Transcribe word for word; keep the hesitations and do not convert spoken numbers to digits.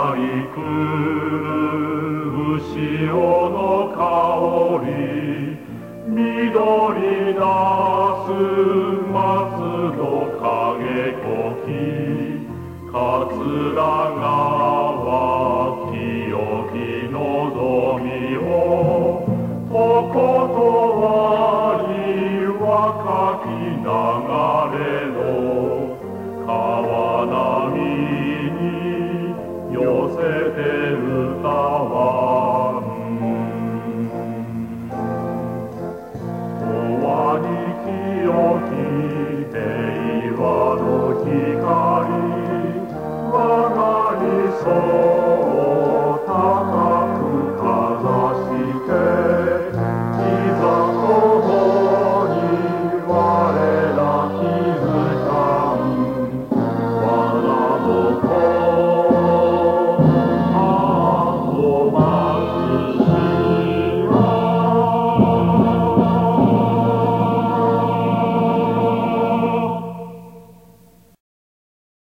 り来る潮の香り、緑なす松の影こき、桂川清き望みを、とことわり若き流れの川波に寄せて歌わん。永遠に清き平和の光、我が理想